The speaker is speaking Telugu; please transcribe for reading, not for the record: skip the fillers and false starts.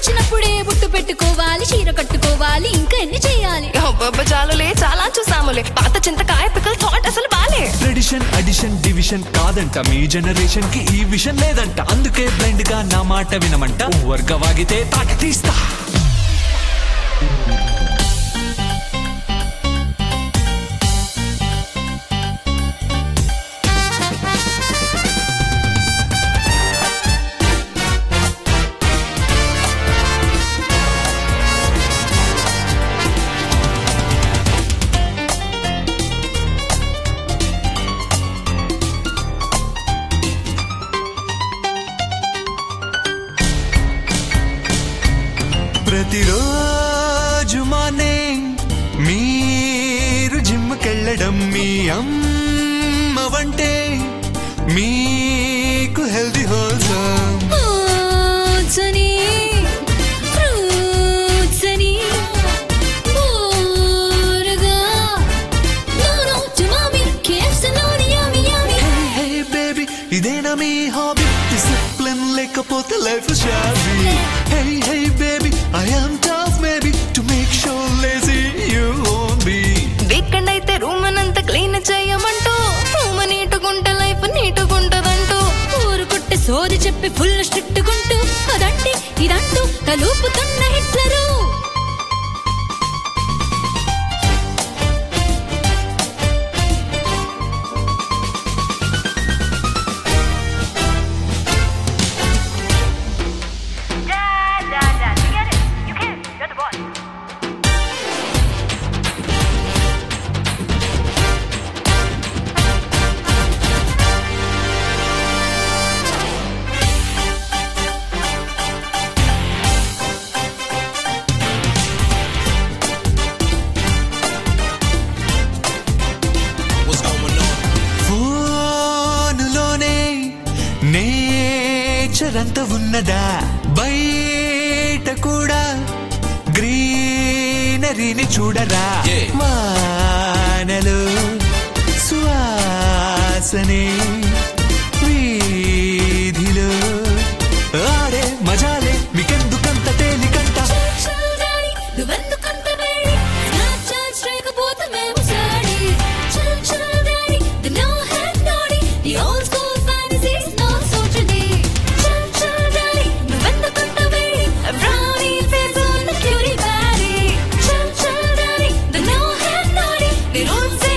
వచ్చినప్పుడే బుట్టు పెట్టుకోవాలి, చీర కట్టుకోవాలి, ఇంకా ఎన్ని చేయాలి? చాలులే, చాలా చూసాములే. పాత చింతకాయ పికల్ చాట్ అసలు బాలే. ట్రెడిషన్ అడిషన్ డివిజన్ కాదంట, మీ జనరేషన్ కి ఈ విషన్ లేదంట. అందుకే బ్లైండ్ గా నా మాట వినమంట, వర్గ వాగితే తాట తీస్తా. ప్రతిరోజు మార్నింగ్ మీరు జిమ్కెళ్ళడం, మీ అమ్మ వంటే మీకు healthy wholesome. Oats ani, fruits ani, borga, no to mommy, KFC noni yummy yummy. Hey baby, ఇదేనా మీ హాబీ? డిసిప్లిన్ లేకపోతే life shabby. Hey baby, I am tough maybe to make sure lazy you won't be. Weekend అయితే రూమ్ అంతా క్లీన్ చేయమంటూ, రూమ్ నీటుకుంటే లైఫ్ నీటుకుంటదంటూ, ఊరు కొట్టి సోది చెప్పి ఫుల్ స్ట్రిక్ట్ గుంటూ, అదంటే ఇదంటూ తలూపుతున్న హిట్లరు. ఫోనులోనే నేచర్ అంత ఉన్నదా, బయట కూడా గ్రీనరీని చూడరా. వానలో సువాసనే, వీధిలో ఆడే మజాలే, మీకెందుకంత తేలికంత? నువ్వెందుకంత వేడి, స్నాప్చాట్ చేయకపోతే మేము సాడి. Chill chill daddy, the no head naughty, the old school fantasies not so today. Chill chill daddy, నువ్వెందుకంత వేడి, brownie face on the cutie baddie. Chill chill daddy, the no head naughty, the rules say